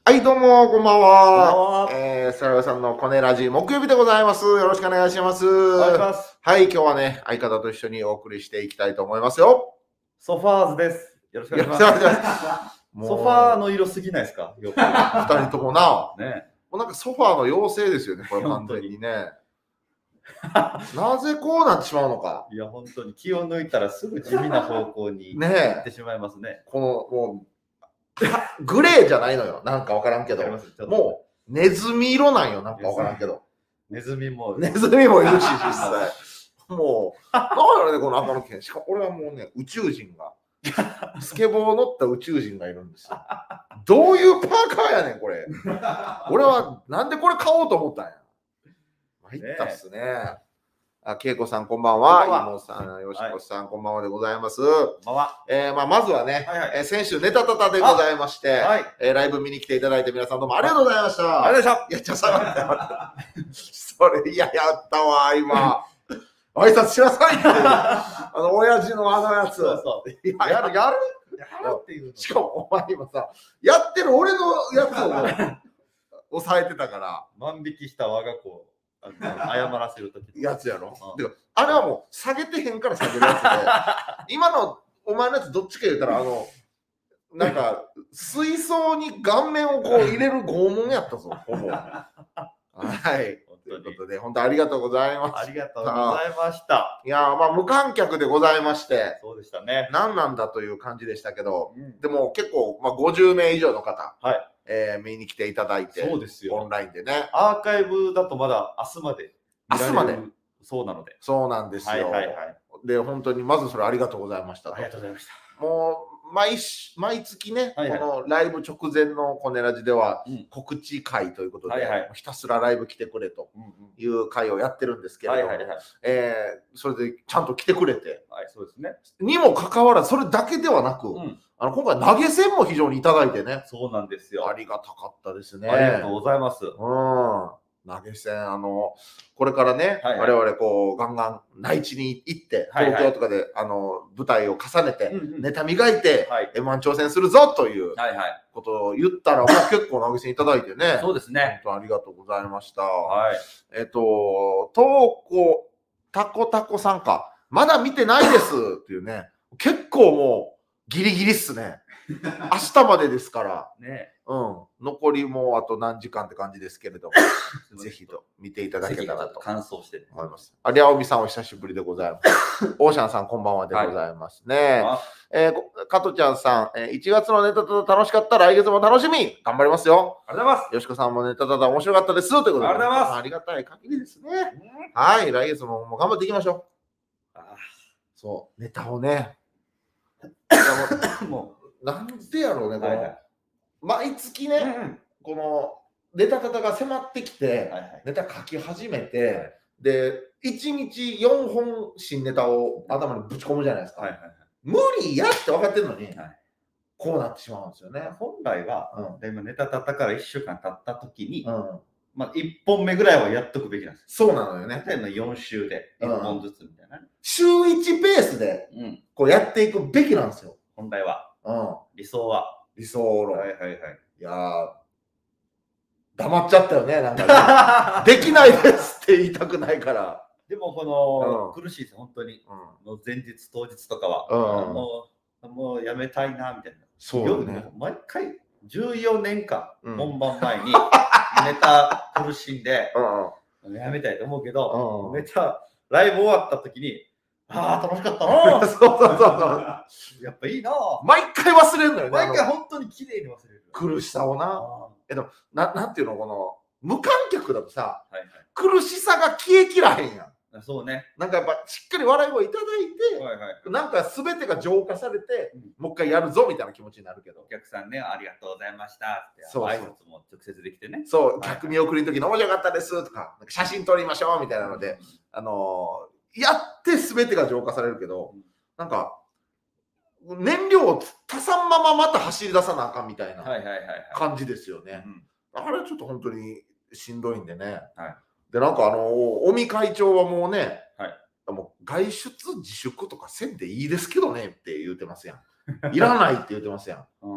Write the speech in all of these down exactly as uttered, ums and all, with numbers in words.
はい、どうも、こんばんは。 こんばんはえー、さらさんのコネラジ木曜日でございます。よろしくお願いします。 お願いします。 はい、今日はね、相方と一緒にお送りしていきたいと思いますよ。 ソファーズです。よろしくお願いしよろしくお願いします。 もうソファーの色すぎないですか？よく二人ともな、 ね。 もうなんかソファーの妖精ですよね、これ完全にね。なぜこうなってしまうのか。 いや、本当に気を抜いたらすぐ地味な方向にね行ってしまいますね。 この、もう、グレーじゃないのよ。なんかわからんけど。もう、ネズミ色なんよ。なんかわからんけど。 ネズミも。 ネズミもいるし、実際。もう、なんだろうね、この赤の剣。しかも、俺はもうね、宇宙人が、スケボー乗った宇宙人がいるんですよ。どういうパーカーやねん、これ。俺は、なんでこれ買おうと思ったんや。参ったっすね。あ、恵子さん、こんばんは。妹さん、よしこさん、こんばんはでございます。 こんばんは。 えー、まあ、まずはね、 はいはいえー先週ネタタタでございまして、 はい。 えーライブ見に来ていただいて皆さんどうもありがとうございました。 ありがとうございまいや、ちょっと待って待って。それ、いや、やったわ、今。挨拶しなさいって。あの、親父のあのやつ。 そうそう。 いややる、やるやるっていうの。 しかも、お前今さ、やってる俺のやつを抑えてたから。 万引きした我が子をあの謝らせるとき。 やつやろ。 うんでもあれはもう下げてへんから下げるやつで、今のお前のやつどっちか言うたら、あの、なんか、水槽に顔面をこう入れる拷問やったぞ、ほぼ。はい。ということで、本当ありがとうございます。 ありがとうございました。 いやー、まあ無観客でございまして、 そうでしたね。 何なんだという感じでしたけど、 うんでも結構、まあ、ごじゅうめい以上の方、 はい。 えー見に来ていただいて、 そうですよ。 オンラインでね。 アーカイブだとまだ明日まで見られる。 明日までそうなので。 そうなんですよ。 はいはいはい。 で、本当にまずそれありがとうございましたと。 ありがとうございました。 もう毎し毎月ね、 はいはいこのライブ直前のコネラジではうん告知会ということで、 はいはいひたすらライブ来てくれとうんうんいう会をやってるんですけれども、 はいはいはい。 えーそれでちゃんと来てくれて、 はい、そうですね。 にもかかわらずそれだけではなく、 うん。 あの今回投げ銭も非常にいただいてね、 そうなんですよ。 ありがたかったですね。 ありがとうございます。 うん。投げ銭、あの、これからね、 はいはい我々こう、ガンガン内地に行って、 はいはい東京とかで、あの、舞台を重ねて、 うんうんネタ磨いて、 はいエムワン 挑戦するぞというはいはい。 ことを言ったら、もう結構投げ銭いただいてね、 そうですね。 本当ありがとうございました。 はい。 えっと、とうこ、たこたこさんか、まだ見てないですっていうね、結構もう、ギリギリっすね。明日までですから。 ね。 うん、残りもうあと何時間って感じですけれども、ぜひと見ていただけ席たらとがちょっと乾燥してね。 思います。ありゃおみさんお久しぶりでございます。オーシャンさんこんばんはでございますね。 あえーこ加トちゃんさん、えーいちがつのネタタタ楽しかった来月も楽しみ頑張りますよ。 ありがとうございます。 よしこさんもネタタタ面白かったですということで。 ありがとうございますありがたい限りですね。はい、来月ももう頑張っていきましょう。 あそう、ネタをね。 ーもなんでやろうね、 う、 この、 はいはい。 毎月ね、 うんうんこのネタタタが迫ってきて、 はいはい。 ネタ書き始めて、で、いちにちよんほん新ネタを頭にぶち込むじゃないですか。 はいはいはい。 無理やって分かってるのに、 はいこうなってしまうんですよね。 本来は、 うんで今ネタたったからいっしゅうかん経った時に、 うん、 まあいっぽんめぐらいはやっとくべきなんです。 そうなのよね。 例えばよん週でいっぽんずつみたいなね。 週いちペースでうん。 こうやっていくべきなんですよ。 本来は、 うん、 理想は。 理想論。 はいはいはい。 いやー、黙っちゃったよね、なんかね。できないですって言いたくないから。 でもこの、 うん苦しいです本当に。 うん、 の前日当日とかは、 うんもうもうやめたいなみたいな。 そうよね夜。毎回じゅうよねんかん、 うん本番前にネタ苦しんでうんやめたいと思うけど、 うんネタライブ終わった時にああ楽しかったなそうそうそうそう。 やっぱいいな毎回忘れるのよね。 毎回あの本当に綺麗に忘れる。 苦しさをな。 あななんていうの、この、無観客だとさ、 ーはい苦しさが消えきらへんやん。 はい。そうね。 なんかやっぱしっかり笑い声いただいて、 はいはい。 なんか全てが浄化されて、 うんもう一回やるぞみたいな気持ちになるけどお。客さんね、ありがとうございましたってそうそう挨拶も直接できてね。 そう、 はい客見送りの時に面白かったですとか、なんか写真撮りましょうみたいなので、あのーやって全てが浄化されるけど、 うんなんか、燃料を足さんまままた走り出さなあかんみたいなはいはいはいはい。 感じですよね。 うんあれちょっと本当にしんどいんでね。 はいで、なんかあの、尾身会長はもうね、 はいもう外出自粛とかせんでいいですけどねって言ってますやん。いらないって言ってますやん。 うん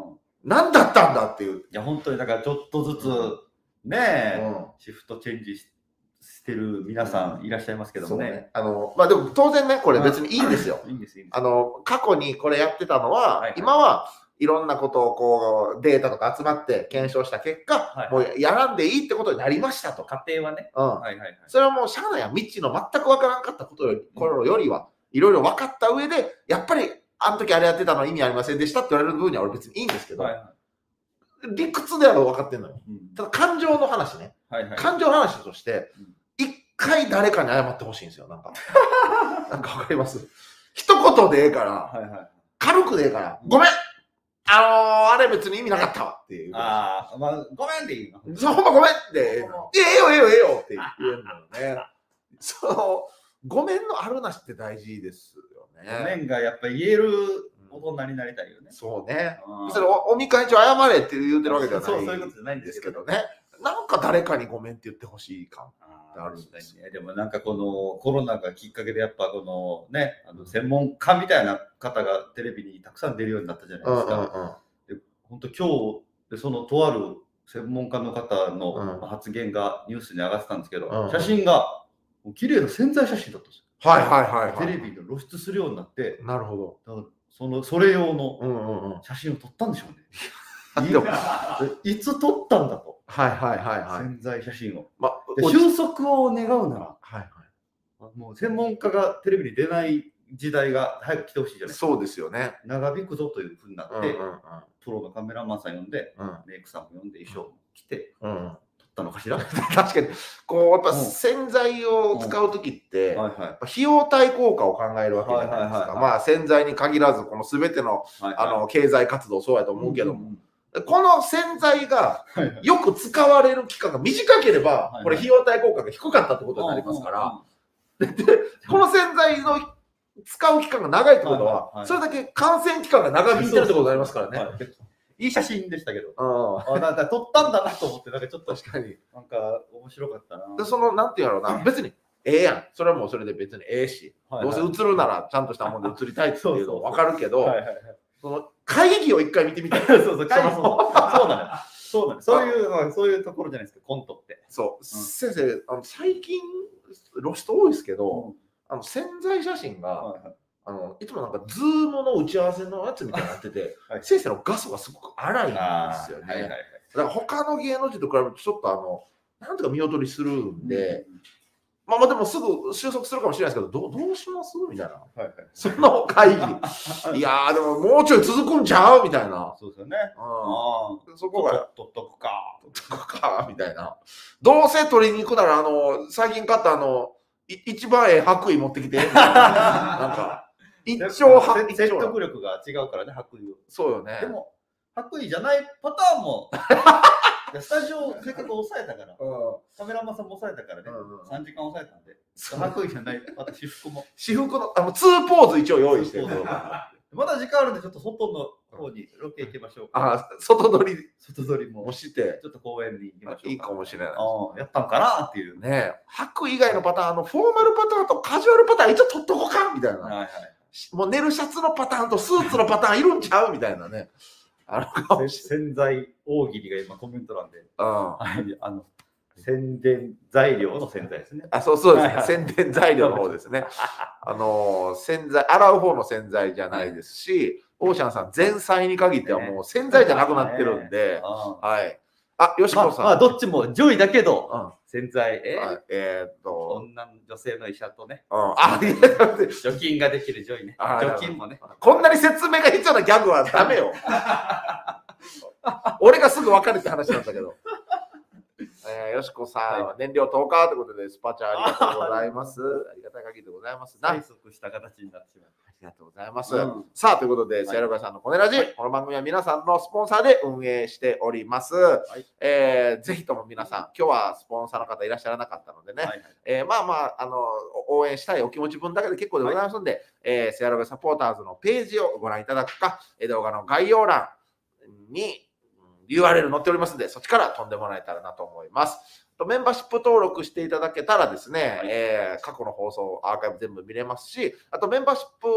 何だったんだっていう。 いや、本当にだからちょっとずつね、うん、シフトチェンジしてる皆さんいらっしゃいますけどもね。ねあのまあ、でも当然ね、これ別にいいんですよ。 いいんです、いいんです。 あの過去にこれやってたのは、はいはい、今はいろんなことをこうデータとか集まって検証した結果、はいはい、もうやらんでいいってことになりましたと。 家庭はね。 うん。はいはいはい、それはもう社内や未知の全く分からんかったことより、頃よりはいろいろ分かった上で、やっぱりあの時あれやってたのは意味ありませんでしたって言われる分には俺別にいいんですけど、はいはい、理屈である分かってんのよ。うん、ただ感情の話ね。はいはい、感情の話として、一、うん、回誰かに謝ってほしいんですよ。なんか。なんか分かります？一言でええから、はいはい、軽くでええから、ごめんあのー、あれ別に意味なかったわっていう。 ああ、まあ、ごめんでいいの。 そう、ほんまごめんって。ええよ、ええよ、ええよって言うのよね。その、ごめんのあるなしって大事ですよね。 ごめんがやっぱり言える大人になりたいよね。 そうね。それおみ会長謝れって言ってるわけじゃない。 そう、そういうことじゃないんですけどね。 なんか誰かにごめんって言ってほしい感ってあるんですね。でもなんかこのコロナがきっかけでやっぱこのね、あの専門家みたいな方がテレビにたくさん出るようになったじゃないですか。本当今日でそのとある専門家の方の発言がニュースに上がってたんですけど、うんうん、写真が綺麗な宣材写真だったんですよ。 はいはいはい、はい、 テレビで露出するようになって、 なるほど。 だからそのそれ用の写真を撮ったんでしょうね。いつ撮ったんだと。 はいはいはいはい。 宣材写真を。ま、収束を願うなら、はいはい、もう専門家がテレビに出ない時代が早く来てほしいじゃないですか。 そうですよね。 長引くぞというふうになって、うんうんうん、プロのカメラマンさん呼んで、うん、メイクさんも呼んで衣装も着て、うん、撮ったのかしら。 確かにこうやっぱ洗剤を使う時って、うんはいはい、費用対効果を考えるわけじゃないですか。まあ洗剤に限らずこの全ての、はいはい、あの経済活動そうやと思うけども。うんうんこの洗剤がよく使われる期間が短ければ、これ費用対効果が低かったってことになりますから、でこの洗剤の使う期間が長いってことは、それだけ感染期間が長引いてるってことになりますからね。 いい写真でしたけど、あなんか撮ったんだなと思って、なんかちょっと確かになんか面白かったな。 でそのなんていうのな、別にええやん、それはもうそれで別にええし、どうせ映るならちゃんとしたもんで映りたいっていうの分かるけど、その会議を一回見てみたい。 そうそう、会議そうなのよ。そうなの。そういうそういうところじゃないですか、コントって。 そう、うん、先生、あの最近露出多いですけど、うん、あの潜在写真が、はいはい、あのいつもなんかズームの打ち合わせのやつみたいになってて、はい、先生の画素がすごく荒いんですよね。はいはいはい、だから他の芸能人と比べるとちょっとあのなんとか見劣りするんで。うんまあまあでもすぐ収束するかもしれないですけど、ど, どうしますみたいな。はいはい、その会議。いやーでももうちょい続くんちゃうみたいな。 そうですよね。 うん、そこが。 取っとくか。 取っとくか。みたいな。どうせ取りに行くなら、あの、最近買ったあの、い一番ええ白衣持ってきて。みたいな。なんか、一丁白衣。 説得力が違うからね、白衣を。 そうよね。 でも、白衣じゃないパターンも。スタジオせっかく抑えたから、うん、カメラマンさんも抑えたからね、うんうん、さんじかん抑えたんで、白衣じゃない、また私服も。 私服の、あの、ツーポーズ一応用意してる。 まだ時間あるんで、ちょっと外の方にロケ行きましょうか。 あ、外撮り。 外撮りもして、 ちょっと公園に行きましょうか。 いいかもしれない。 やったんかなっていう。 ね白以外のパターン、あの、フォーマルパターンとカジュアルパターン一応撮っとこうかみたいな。はいはい。もう寝るシャツのパターンとスーツのパターンいるんちゃうみたいなね。 あの洗剤大喜利が今コメント欄で、はい、あの宣伝材料の洗剤ですね。 あ、そうそうですね。宣伝材料の方ですね。あの洗剤洗う方の洗剤じゃないですし、オーシャンさん前菜に限ってはもう洗剤じゃなくなってるんで、はい。あ、よしこさん。 まあどっちも上位だけど、洗剤えっと女の女性の医者とね、 あ、 除菌ができるジョイね。除菌もね。 こんなに説明が必要なギャグはダメよ。俺がすぐ分かるって話なんだけど。えー、よしこさん、はい、燃料とおかということで、スパチャありがとうございます。ありがたい限りでございます。 催促した形になってしまう。 ありがとうございます。うん、さあ、ということで、せやろがさんのコネラジ、はい、この番組は皆さんのスポンサーで運営しております。はい、えー、ぜひとも皆さん、今日はスポンサーの方いらっしゃらなかったのでね、はいはい、えー、まあまあ、あの、応援したいお気持ち分だけで結構でございますので、はい、えー、せやろがサポーターズのページをご覧いただくか、動画の概要欄に ユーアールエル 載っておりますので、そっちから飛んでもらえたらなと思います。メンバーシップ登録していただけたらですね、はい、えー、過去の放送アーカイブ全部見れますし、あとメンバーシップ、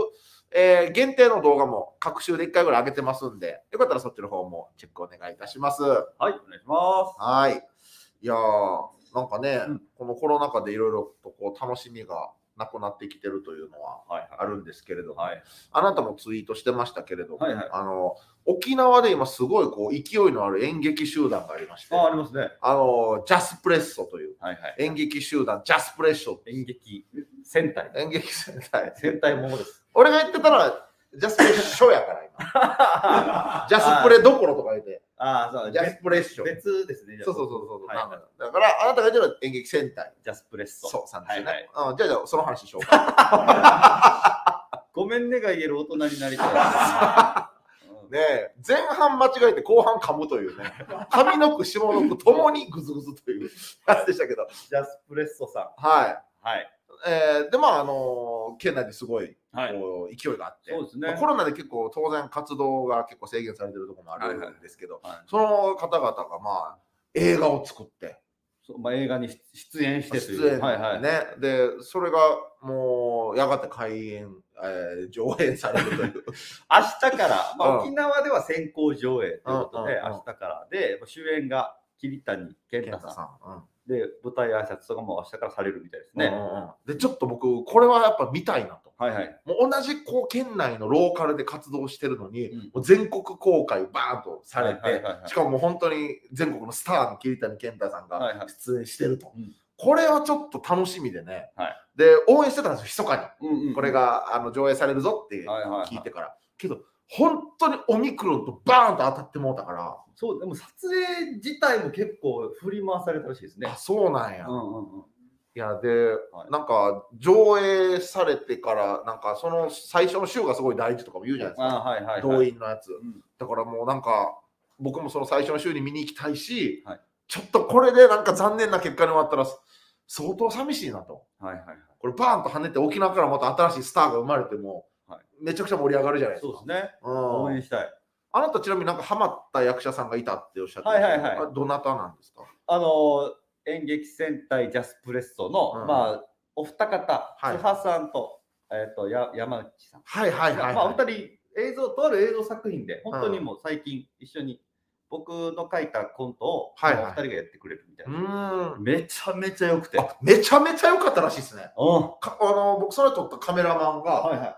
えー、限定の動画も各週でいっかいぐらい上げてますんで、よかったらそっちの方もチェックお願いいたします。 はい、お願いします。 はい。いやー、なんかね、 うん、 このコロナ禍でいろいろとこう楽しみがなくなってきてるというのはあるんですけれども、 はいはい、 あなたもツイートしてましたけれども、 はいはい、 あの沖縄で今すごいこう勢いのある演劇集団がありまして、 あ、ありますね。 あのジャスプレッソという、 はいはい、 演劇集団ジャスプレッソ、 演劇戦隊、 演劇戦隊、 戦隊ものです。 俺が言ってたのはジャスプレッショやから今。ジャスプレどころとか言って。 ああ、そう、 ジャスプレッショ。 別ですね。 そうそうそうそう。 はいはい、 だからあなたが言ってるのは演劇戦隊。 ジャスプレッソ。 そう、さんですね。 はいはい、 うん、じゃあじゃあその話しようか。 ごめんねが言える大人になりたい。ねえ、前半間違えて後半噛むというね。上の句下の句ともにグズグズというやつでしたけど。 ジャスプレッソさん。 はい。 はい。 えー、でまああのー、県内ですごい、 はい、 こう勢いがあって、 そうですね、 まあ、コロナで結構当然活動が結構制限されてるところもあるんですけど、 はいはいはい、 その方々がまあ映画を作って、 そう、まあ、映画に出演してという出演、はいはい、ね、でそれがもうやがて開演、えー、上映されるという明日から、まあ、沖縄では先行上映ということで、うんうんうん、明日からで主演が桐谷健太さん、うん、で舞台挨拶とかも明日からされるみたいですね。 うんうん、でちょっと僕これはやっぱ見たいなと、 はいはい、 もう同じこう県内のローカルで活動してるのに、うん、もう全国公開バーンとされて、はいはいはいはい、しかももう本当に全国のスターの桐谷健太さんが出演してると、はいはい、うん、これはちょっと楽しみでね、はい、で応援してたんですよ密かに、うんうんうん、これがあの上映されるぞって聞いてから、はいはいはい、けど本当にオミクロンとバーンと当たってもうたから。 そう、でも撮影自体も結構振り回されたらしいですね。 あ、そうなんや。 うんうんうん、 いやで、はい、なんか上映されてからなんかその最初の週がすごい大事とかも言うじゃないですか、はいはいはい、動員のやつ、うん、だからもうなんか僕もその最初の週に見に行きたいし、はい、ちょっとこれでなんか残念な結果に終わったら相当寂しいなと、はいはいはい、これバーンと跳ねて沖縄からまた新しいスターが生まれてもめちゃくちゃ盛り上がるじゃないですか。 そうですね。うん、応援したい。 あなたちなみになんかハマった役者さんがいたっておっしゃってましたけど、はいはいはい、どなたなんですか？ あの演劇戦隊ジャスプレッソの、うん、まあお二方、津波さんとえっ、ー、とや山内さん。 はいはいはい、はい。 まあお二人映像とある映像作品で本当にもう最近一緒に僕の書いたコントを、はいはい、お二人がやってくれるみたいな。うん、めちゃめちゃ良くて。 めちゃめちゃ良かったらしいですね。 うん、 かあの僕それ撮ったカメラマンが。 はいはい、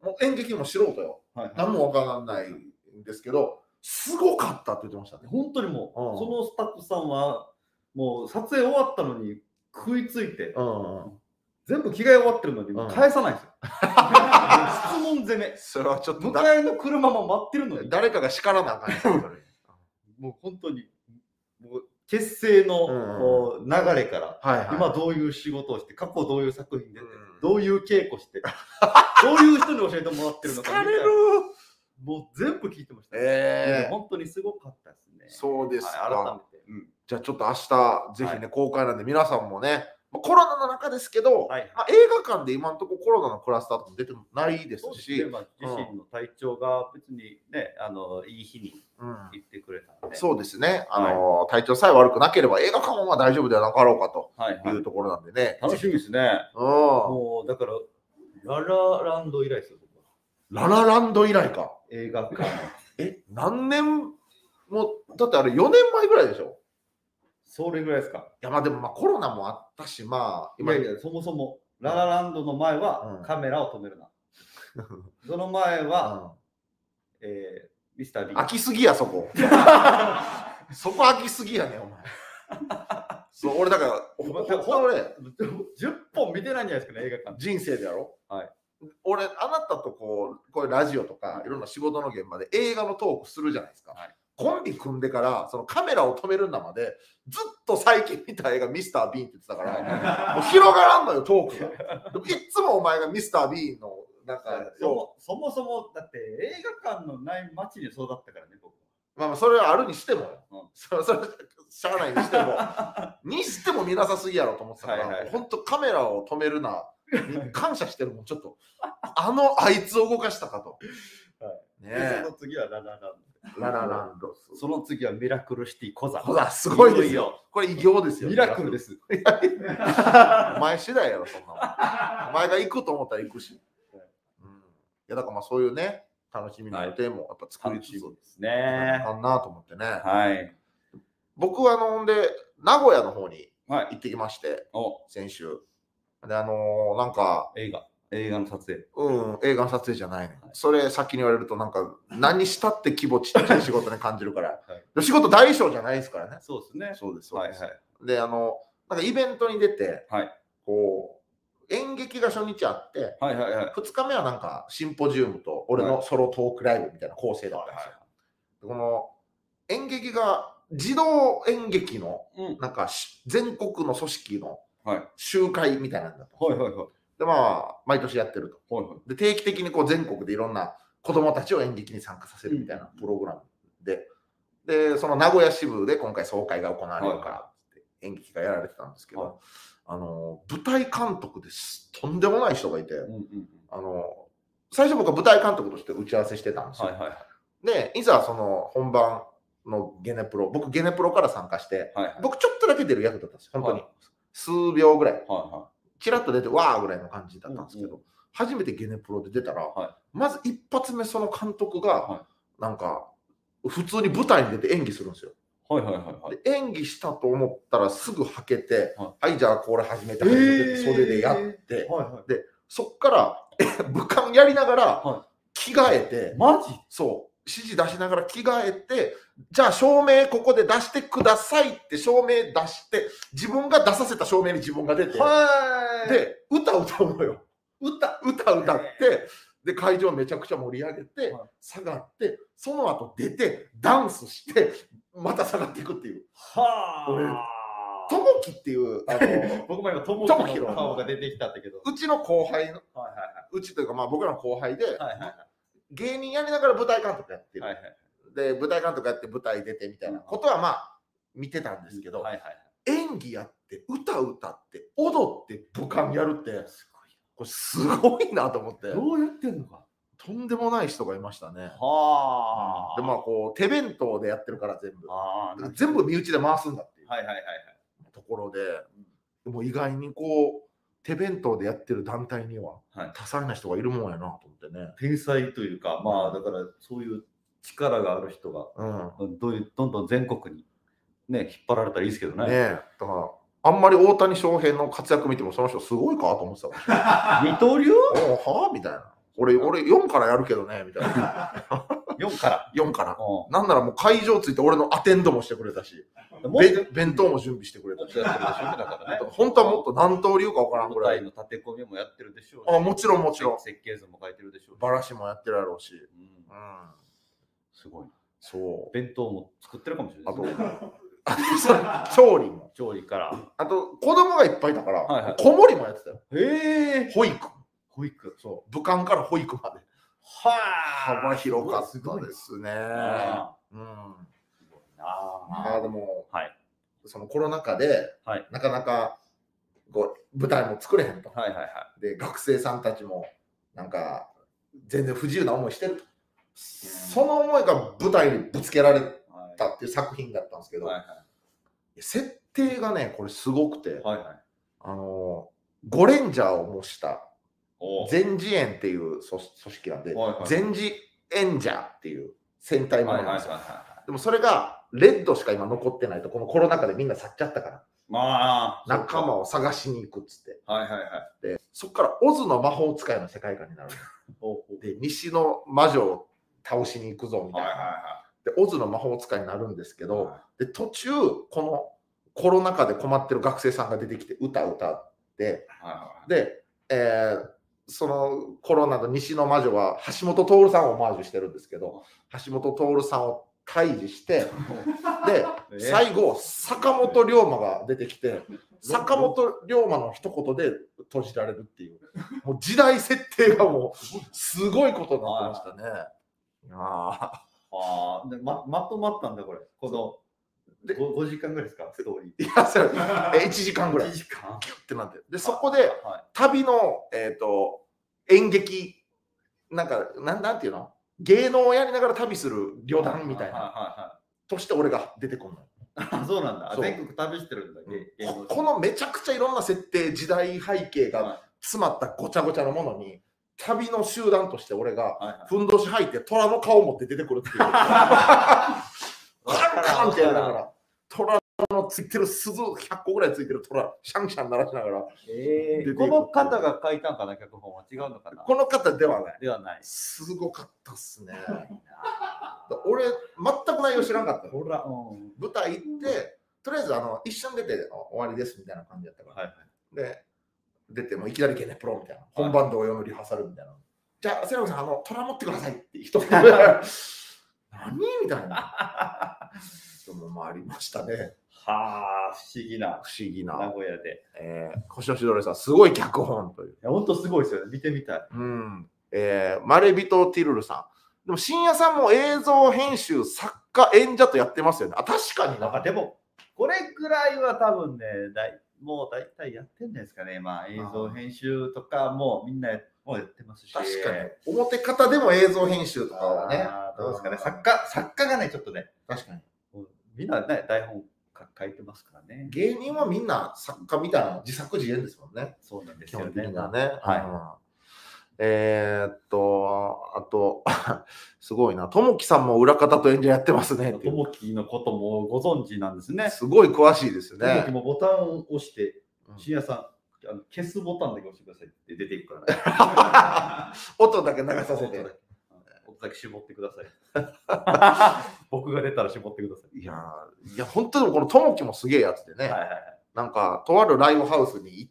もう演劇も素人よ、はいはい、何もわからないんですけどすごかったって言ってましたね。 本当にもう、うん、そのスタッフさんはもう撮影終わったのに食いついて、うんうん、全部着替え終わってるのに返さないんですよ、うん、質問攻め。 それはちょっと迎えの車も待ってるのに誰かが叱らなあかんねもう本当にもう結成の流れから、はいはい、今どういう仕事をして過去どういう作品出て、うん、どういう稽古してどういう人に教えてもらってるのかみたいなもう全部聞いてました、ね、えー、本当にすごかったですね。 そうですか、 はい、改めて、 うん、じゃあちょっと明日ぜひね、はい、公開なんで皆さんもねコロナの中ですけど、はいはい、まあ、映画館で今のところコロナのクラスターとかも出てないですし、 ね、まあ、自身の体調が別にね、うん、あのいい日に行ってくれたので、 うん、そうですね、あの、はい、体調さえ悪くなければ映画館は大丈夫ではなかろうかというところなんでね、はいはい、 楽しみですね。うん、もうだからララランド以来ですよ。 ララランド以来か。 映画館。 え、何年もだってあれよねんまえぐらいでしょ。 それぐらいですか。 いやまあでもまあコロナもあったし、まあ今いやいやそもそもララランドの前はカメラを止めるな。うん、その前は、うん、えー、ミスター B。 飽きすぎやそこ。そこ飽きすぎやねお前。そう俺だから俺じゅっぽん見てないんじゃないですかね映画館。 人生でやろ。 はい。 俺あなたとこうこういうラジオとかいろんな仕事の現場で映画のトークするじゃないですか。はい、コンビ組んでからそのカメラを止めるんだまでずっと最近見た映画ミスター・ビーンって言ってたからもう広がらんのよトークが。でもいつもお前がミスター・ビーンのなんかそもそもそもだって映画館のない街に育ったからね僕。 まあまあそれはあるにしても、うん、それそれしゃあないにしてもにしても見なさすぎやろと思ってたから、はいはい、本当カメラを止めるな感謝してるもんちょっとあのあいつを動かしたかと、 はいね、その次はララランドララランドその次はミラクルシティコザコザすごいですよこれ偉業ですよミラクルですお前次第やろそんなお前が行くと思ったら行くし、うん、いやだからまあそういうね、楽しみの予定もやっぱ作りつつですね。 かなと思ってね。 はい。 僕はあのほんで名古屋の方にはい。 行ってきまして、 お、 先週。であのーなんか映画。映画の撮影。 うん映画の撮影じゃないね。 はいそれ先に言われるとなんか何したって規模ちっちゃい仕事に感じるから。 はいで仕事大小じゃないですからね。 そうですね。 そうですそうです。 はいはい。 であのなんかイベントに出て、 はいこう演劇が初日あって、 はいはいはい。 ふつかめはなんかシンポジウムと俺のソロトークライブみたいな構成だったんですよ。この演劇が児童演劇のうん。 なんかし全国の組織のはい集会みたいなんだったんですよ。 はいはいはい。 でまあ毎年やってると。 はいはい。 で定期的にこう全国でいろんな子供たちを演劇に参加させるみたいなプログラムで、でその名古屋支部で今回総会が行われるからって演劇がやられてたんですけど、 はいあの舞台監督ですとんでもない人がいて、 うんうんうん。 あの最初僕は舞台監督として打ち合わせしてたんですよ。 はいはいはい。 でいざその本番のゲネプロ、僕ゲネプロから参加して、 はいはい。 僕ちょっとだけ出る役だったんですよ本当に、 はい数秒ぐらいはいはチラッと出てわーぐらいの感じだったんですけど、 うんう初めてゲネプロで出たら、 はまず一発目その監督が、 はなんか普通に舞台に出て演技するんですよ。 いはいはいはいはい。 で演技したと思ったらすぐはけて、 ははい、じゃあこれ始めて始めてって袖でやって、 はいはい。 でそっから武漢やりながらは着替えて、 マジ？ そう指示出しながら着替えて、じゃあ照明ここで出してくださいって照明出して、自分が出させた照明に自分が出て、 はい。 で歌歌うのよ。 歌歌歌ってで会場めちゃくちゃ盛り上げて、 はい下がってその後出てダンスしてまた下がっていくっていう。 は俺あ。 ともきっていうあの僕も今ともともきのきの顔が出てきたんだけど。 うちの後輩のはいはうちというかまあ僕らの後輩で、 いはい。はいはい芸人やりながら舞台監督やってる、 はい。はいはい。 で舞台監督やって舞台出てみたいなことはまあ見てたんですけど、 はいはいはい。 演技やって歌歌って踊って武漢やるってすこれすごいなと思ってごい。どうやってんのか。 とんでもない人がいましたね。 はあ。 でまあこう手弁当でやってるから全部ああ。 全部身内で回すんだっていうはいはいはいはい。 ところで、でも意外にこう手弁当でやってる団体にははい。 多彩な人がいるもんやなと思ってね。 天才というか、まあだからそういう力がある人がうん。 どういうどんどん全国にね引っ張られたらいいですけどね。 ねえ、だからあんまり大谷翔平の活躍見てもその人すごいかと思ってたわ。 二刀流？ おはあみたいな。俺俺よんからやるけどねみたいな。 よんから。 よんから。 うなんならもう会場ついて俺のアテンドもしてくれたし、 ん。もっとべ弁当も準備してくれたし。 やってるでしょうねだからね。 本当はもっと何刀流かわからんぐらい舞台。の立て込みもやってるでしょうし。 あもちろんもちろん。 設計図も書いてるでしょうし。 バラシもやってるやろうし。 うんうん。 すごい。 そう。 弁当も作ってるかもしれなあといですね。、 あとそれ調理も。 調理から。 あと、子供がいっぱいいたから、 はいはい子守もやってたよ。 へえ。 保育。 保育。 そう。武漢から保育まで。 は幅広かすごいったですね。 あうん。 ーすごいなあーでも、 はいそのコロナ禍で、 はいなかなかこう舞台も作れへんと。 はいはいはい。 で、学生さんたちも、なんか、全然不自由な思いしてると。その思いが舞台にぶつけられはいたっていう作品だったんですけど、 はいはい設定がね、これすごくて、 はいはい。 あのー、ゴレンジャーを模したお全治園っていう組組織なんで、 はいはい全治エンジャーっていう戦隊もはいはいのなんですよ。 はいはでもそれがレッドしか今残ってないと、このコロナ禍でみんな去っちゃったから、 い。まあ、 仲間を。 を探しに行くっつって。 はいはいはい。 で、そこからオズの魔法使いの世界観になるおの。で、西の魔女を倒しに行くぞみたいな。 はいはで、オズの魔法使いになるんですけいはい。 ど、で途中、このコロナ禍で困ってる学生さんが出てきて歌歌って、 はいはいで、えーそのコロナの西の魔女は橋本徹さんをオマージュしてるんですけど、橋本徹さんを退治して、で、 え最後、坂本龍馬が出てきて、坂本龍馬の一言で閉じられるっていう、もう時代設定がもうすごいことになってましたね。あああ、でままとまったんだこれ。このでごごじかんぐらいですかストーリー。 ーいや、それえいちじかんぐらいいちじかん。 キュッてなってで、そこでは旅の、えー、と演劇、なんかなん、なんていうの芸能をやりながら旅する旅い。 団みたいな、 はいはとして俺が出てくるの。 いはい。あ、そうなんだ。 そう全国旅してるんだ。芸芸能ここのめちゃくちゃいろんな設定、時代背景がは詰まったごちゃごちゃのものに、 旅の集団として俺がはいはいふんどし履いて虎の顔を持って出てくるっていう。カンカンってやりながら、虎のついてる鈴ひゃっこぐらいついてる虎、シャンシャン鳴らしながら。 えー、 出ていくこの方が書いたんかな、脚本は違うのかな。 この方ではない。 ではない。 すごかったっすね。俺、全く内容知らんかった。 ほら、うん、 舞台行って、とりあえずあの一瞬出て終わりですみたいな感じだったから。 はいはい、 で、出てもういきなりケネプロみたいな。本番同様のリハーサルみたいな。じゃあ、瀬野さん、あの、虎持ってくださいって人何みたいな。人もありましたね。 はあ、不思議な。 不思議な。 名古屋で。 えー、星野しどれさん、すごい脚本という。いや、本当すごいですよね。見てみたい。 うん。えー、マレビト・ティルルさん。でも、深夜さんも映像編集、作家、演者とやってますよね。あ、確かになんかでも、これくらいは多分ね、だいもう大体やってんですかね。まあ、映像編集とかもみんなもうやってますし。 確かに。表方でも映像編集とかはね。 どうですかね。作家、作家がね、ちょっとね。 確かに。 みんなね、台本書いてますからね。 芸人はみんな作家みたいな自作自演ですもんね。 そうなんですよね。 基本的にはね。 はい。 えー、っと、あと、すごいな。ともきさんも裏方と演者やってますね。 ともきのこともご存知なんですね。 すごい詳しいですよね。 ともきもボタンを押して、深夜さん、あの消すボタンだけ押してくださいって出ていくからね。 音だけ流させて。 音だけ絞ってください。僕が出たら絞ってください。 いやー、いや本当にこのともきもすげえやつでね。 はいはいはい、 なんか、とあるライブハウスに行って、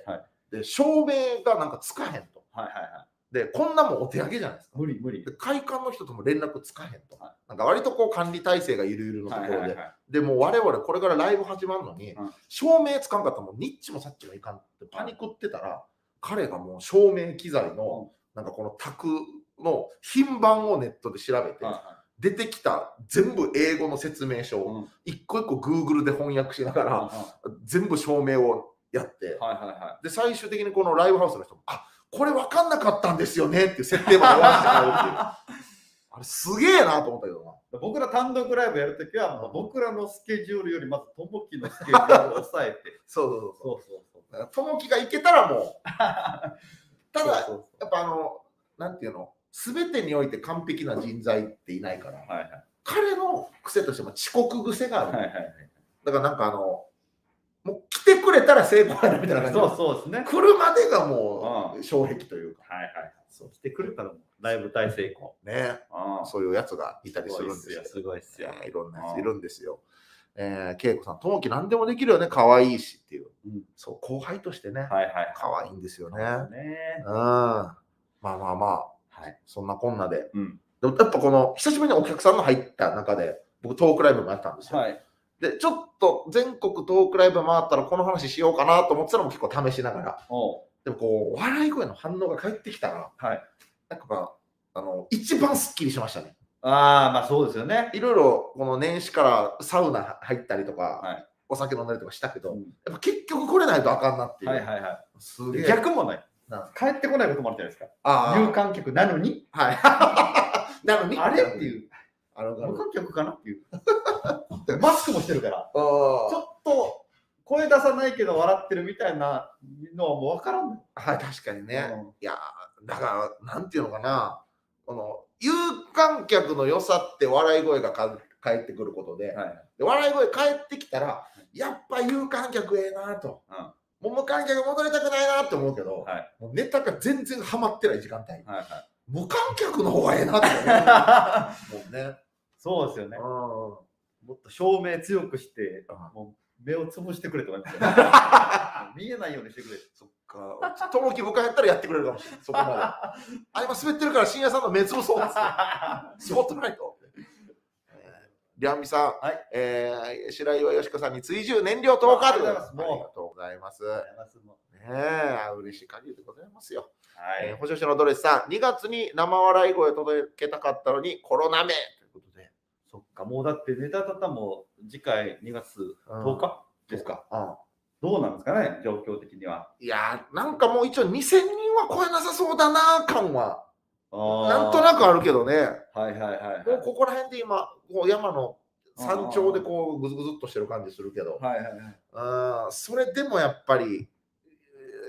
はい、 で照明がなんかつかへんと。 はいはいはい、 で、こんなもんお手上げじゃないですか。 無理無理。 で会館の人とも連絡つかへんと。はい、なんか割とこう管理体制がゆるゆるのところで。はいはいはい、でもう我々これからライブ始まるのに、うん、照明つかんかったらもうニッチもサッチもいかんってパニックってたら、はい、彼がもう照明機材の、なんかこの卓の品番をネットで調べて、はいはい、出てきた全部英語の説明書を一個一個 Google で翻訳しながら、うん、全部照明をやって、はいはいはい、で最終的にこのライブハウスの人も、あ、これ分かんなかったんですよねっていう設定まで言わせてもらうっていう。あれすげえなと思ったけどな。 僕ら単独ライブやるときは、うん、僕らのスケジュールよりまずともきのスケジュールを抑えて。 そうそうそうそう。ともきがいけたらもう。ただ、そうそうそう、やっぱあの、なんていうの、すべてにおいて完璧な人材っていないから、はいはい、彼の癖としても遅刻癖がある。はいはいはい、だからなんかあの、もう来てくれたら成功やなみたいな感じで。 そうそうですね。 来るまでがもう障壁というか。 はいはい。そう来てくれたらもうだいぶ大成功。 ね。そういうやつがいたりするんですよ。 すごいっすよ。 いろんなやついるんですよ。えー、恵子さん、ともき何でもできるよね、可愛いしっていう。うん、そう、後輩としてね、はいはい、可愛いんですよね。ね、うん。まあまあまあ、はい、そんなこんなで。うん、でもやっぱこの久しぶりにお客さんの入った中で、僕トークライブもやったんですよ。はい、で、ちょっと全国トークライブ回ったらこの話しようかなと思ってたのも結構試しながら。でもこう、笑い声の反応が返ってきたら、はい、なんかあの、一番スッキリしましたね。 ああ、まあそうですよね。 いろいろこの年始からサウナ入ったりとか、はい、お酒飲んだりとかしたけど、うん、やっぱ結局来れないとあかんなっていう。はいはいはい。 すげえ。逆もない。帰ってこないこともあるじゃないですか。あ有観客なのに。はい。なのに。あれっていう。あの無観客かなっていう。マスクもしてるから。ちょっと声出さないけど笑ってるみたいなのはもう分からん。 はい、確かにね。うん、いや、だから、なんていうのかな。この有観客の良さって笑い声がか返ってくることで、はい、で笑い声返ってきたらやっぱ有観客ええなと、うん、もう無観客戻りたくないなって思うけど、はい、もうネタが全然ハマってない時間帯、はいはい、無観客の方がええなって思う。もうね、 そうですよね。もっと照明強くして、もう目をつぶしてくれとか言って見えないようにしてくれ。 そっか。ともき僕やったらやってくれるかもしれない。そこまで。あ、今滑ってるから深夜さんの目つぶそうですよ。スポットライト。りゃんみさん、はい、えー、白岩よしこさんに追従燃料投下でございます。ありがとうございます。ねえ、嬉しい限りでございますよ。はい。えー、星野ドレスさん、にがつに生笑い声を届けたかったのにコロナめということで。 そっか、もうだってネタたたも次回にがつとおかですか。うん。どうなんですかね、状況的には。 いやー、なんかもう一応にせんにんは超えなさそうだな感はなんとなくあるけどね。 はいはいはい、はい、 もうここら辺で今こう山の山頂でこうグズグズっとしてる感じするけど、はいはいはい、あそれでもやっぱり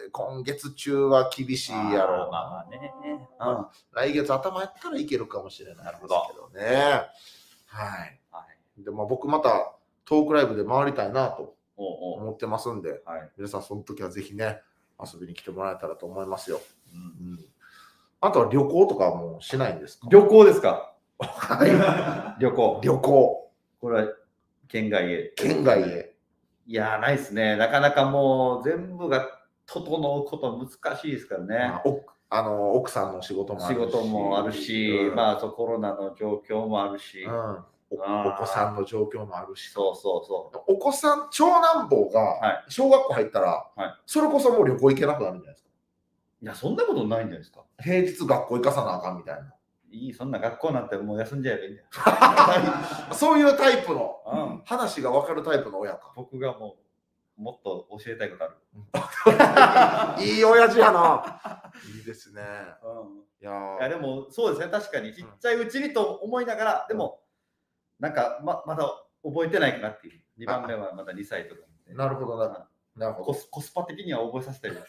今月中は厳しいやろう。 まあまあね。 うん、来月頭やったらいけるかもしれないですけどね。はい。はい、でも僕またトークライブで回りたいなと思ってますんで、はい、皆さんその時はぜひね、遊びに来てもらえたらと思いますよ。うんうん、あとは旅行とかもしないんですか？ 旅行ですか？はい。旅行。 旅行。 これは県外へ。 県外へ。 いやー、ないですね。なかなかもう全部が整うこと難しいですからね。 ああの奥さんの仕事もあるし、 仕事もあるし、うん、まあそうコロナの状況もあるし、うん、 お, お子さんの状況もあるし、 そうそうそう。 お子さん、長男坊が小学校入ったら、はい、それこそもう旅行行けなくなるんじゃないですか。 いや、そんなことないんじゃないですか。 平日学校行かさなあかんみたいな。 いい、そんな学校なんてもう休んじゃえばいいんだよ。そういうタイプの、うん、話が分かるタイプの親か。 僕がもうもっと教えたいことある。いい親父やな。いいですね。 うん、いやいやでもそうですね、確かにちっちゃいうちにと思いながら、うん、でもなんか ま, まだ覚えてないかなっていう。にばんめはまだにさいとか。 なるほどな。なるほど。 コス、コスパ的には覚えさせたいです。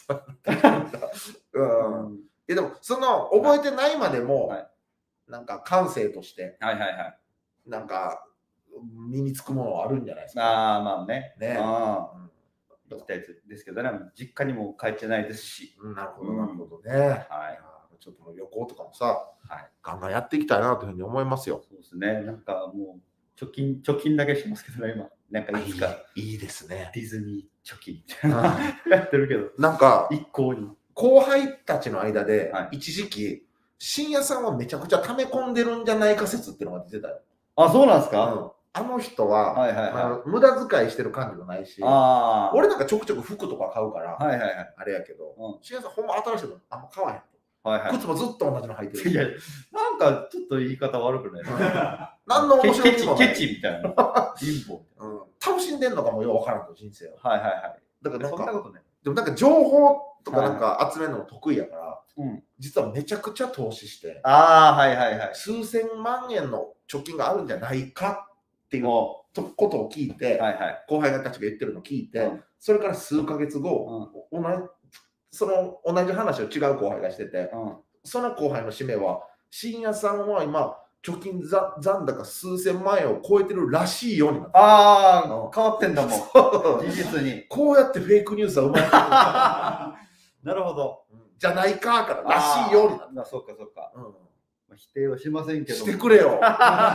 うん。えでもその覚えてないまでも、はい、なんか感性として、 はいはいはい、 なんか身につくものはあるんじゃないですか。 ああまあね。 ね。 ああ。行きたいですけどね、実家にも帰ってないですし。 うん、なるほどなるほどね。はい。ちょっと旅行とかもさ、はい、ガンガンやっていきたいなというふうに思いますよ。 そうですね。なんかもう貯金貯金だけしてますけどね今。なんかいつかいいですね。 ディズニー貯金みたいなやってるけど、 なんか一向に後輩たちの間で、はい、一時期深夜さんはめちゃくちゃ溜め込んでるんじゃないか説っていうのが出てたよ。 あ、そうなんですか？ うん、あの人は、はいはいはい、まあ、無駄遣いしてる感じもないし、あ俺なんかちょくちょく服とか買うから、はいはいはい、あれやけど、うん、深夜さんほんま新しいのあんま買わへん。はいはい、靴もずっと同じの履いてる。 いや、なんかちょっと言い方悪くないですか？ 何の面白みもない。 ケチみたいな。貧乏。 うん、楽しんでんのかもよくわからんと人生を。 はいはいはい。 だからなんか、 そんなことない。 でもなんか情報とかなんか集めるのも得意やから、うん、実はめちゃくちゃ投資して、 ああはいはいはい。 数千万円の貯金があるんじゃないかっていうことを聞いて、はいはい、後輩たちが言ってるのを聞いて、うん、それから数ヶ月後、うん、同じその同じ話を違う後輩がしてて、うん、その後輩の締めは深夜さんは今貯金残高数千万円を超えてるらしいようになって。 ああ、うん、変わってんだもん。事実に。 こうやってフェイクニュースは生まれてる。 なるほど。 じゃないかかららしいようになった。 そうかそうか。うん、まあ、否定はしませんけど。 してくれよ。ね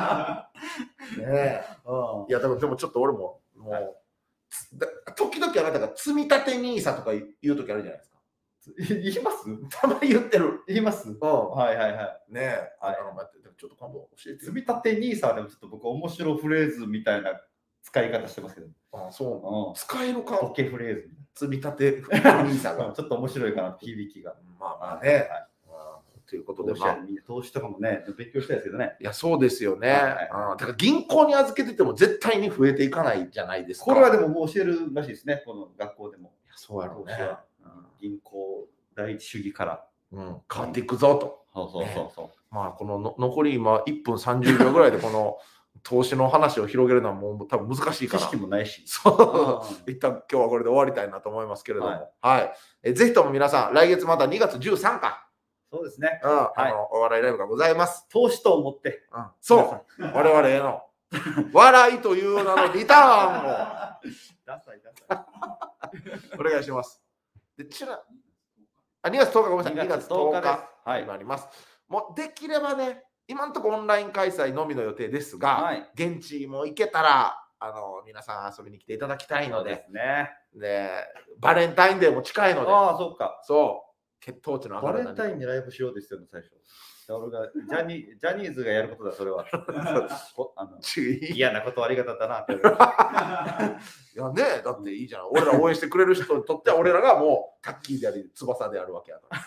え。うん、いやでもでもちょっと俺ももう、はい、時々あなたが積み立てニーサとか言う時あるじゃないですか。 言いますたまに言ってる。 言います、うん、はいはいはい。 ねえ、はい、あの待って、ちょっと今度教えて。 積み立てニーサでもちょっと僕面白フレーズみたいな使い方してますけど。 ああ、そう、うん。使えるか。 ボケフレーズ。 積み立てニーサが。 ちょっと面白いかな、響きが。 まあまあね。はいということで、 まあ、投資とかもね、勉強したいですけどね。 いや、そうですよね。はいはい、だから銀行に預けてても絶対に増えていかないじゃないですか。 これはでももう教えるらしいですね、この学校でも。 いやそうやろうね。 うん、銀行第一主義から、 うん、変わっていくぞと。 そうそうそうそう。 ね、まあ、このの残り今いっぷんさんじゅうびょうぐらいでこの投資の話を広げるのはもう多分難しいから。 知識もないし。 そう。一旦今日はこれで終わりたいなと思いますけれども。はい。はい、えぜひとも皆さん、来月またにがつじゅうさんにちか。 そうですね。 うん、はい、あのお笑いライブがございます。 投資と思って。 うん、そう。我々への笑いという名のリターンを。 ダサいダサい。お願いします。で、ちらあにがつとおかごめんなさい。にがつとおかになります。もうできればね、今のところオンライン開催のみの予定ですが、はい、現地も行けたらあの皆さん遊びに来ていただきたいので、 そうですね。 でバレンタインデーも近いので、 ああ、そうか。 そう。血糖値の上がるバレンタインにライブしようですよね、最初。俺がジャニジャニーズがやることだ、それは。あの嫌な断り方だなって。いやね、だっていいじゃん。俺ら応援してくれる人にとっては、俺らがもうタッキーであり、翼であるわけやから。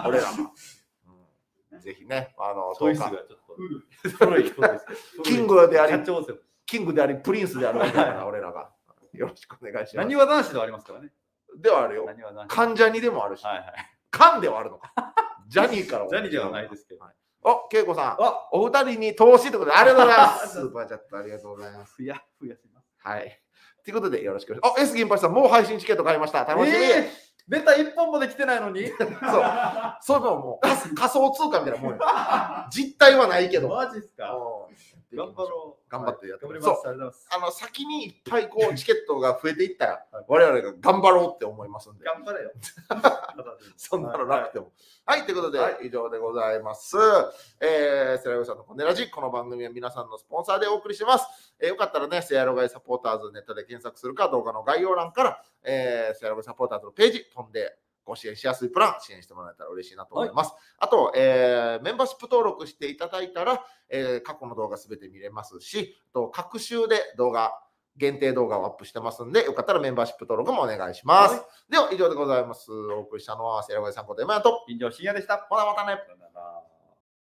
俺らが。うん、ぜひね、あの、 チョイスがちょっと。 キングであり、キングであり、プリンスであるわけだから、俺らが。よろしくお願いします。 なにわ男子ではありますからね。 ではあるよ。関ジャニでもあるし。関ではあるのか。ジャニーから。 ジャニーではないですけど。 お、恵子さん。お二人に投資ってことでありがとうございます。スーパーチャットありがとうございます。 ふやふやします。 はい。ということでよろしくお願いします。あ、S 銀八さん、もう配信チケット買いました。楽しみ。 えー、ベタ一本まで来てないのに。 そう。そういうのもう仮仮想通貨みたいなもんよ。実態はないけど。 マジっすか。頑張ろう。 頑張ってやって頑張ります。 そうあの先にいっぱいこうチケットが増えていったら、我々が頑張ろうって思いますんで。 頑張れよ。 そんなのなくても。はい、ということで、以上でございます。えー、セラヨさんのコネラジ、この番組は皆さんのスポンサーでお送りします。えー、よかったらね、セアロガイサポーターズネットで検索するか、動画の概要欄から、えー、セアロガイサポーターズのページ飛んで、ご支援しやすいプラン、支援してもらえたら嬉しいなと思います。はい、あと、えー、メンバーシップ登録していただいたら、えー、過去の動画すべて見れますし、と各週で動画、限定動画をアップしてますんで、よかったらメンバーシップ登録もお願いします。はい、では、以上でございます。お送りしたのは、セラゴイさんこと山谷と、 金城深夜でした。 ほなまたね。